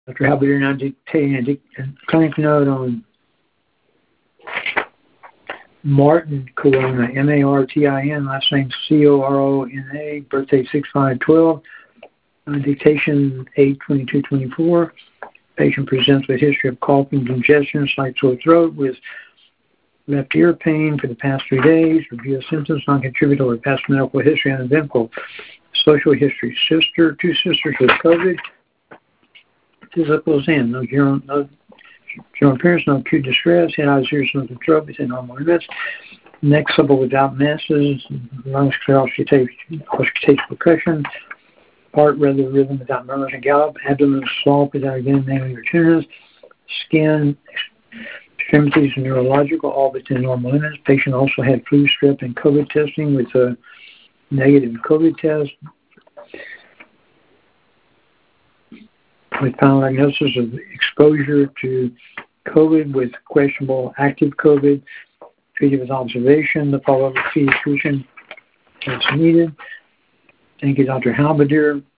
Dr. Halberdier now dictating a clinic note on Martin Corona, Martin, last name Corona, birthday 6/5/12, dictation 8/22/24. Patient presents with history of coughing, congestion, slight sore throat with left ear pain for the past 3 days. Review of symptoms, non-contributory, past medical history, uneventful. Social history, two sisters with COVID. Physical exam, no general appearance, no acute distress, head, eyes, ears, nose, and throat within normal limits. Neck supple without masses, lungs clear, auscultation percussion. Heart regular rhythm without murmurs and gallop. Abdomen soft without again naming or tunas. Skin, extremities, neurological, all within normal limits. Patient also had flu, strep, and COVID testing with a negative COVID test. With final diagnosis of exposure to COVID with questionable active COVID, treated with observation, the follow-up with pediatrician as needed. Thank you, Dr. Halberdier.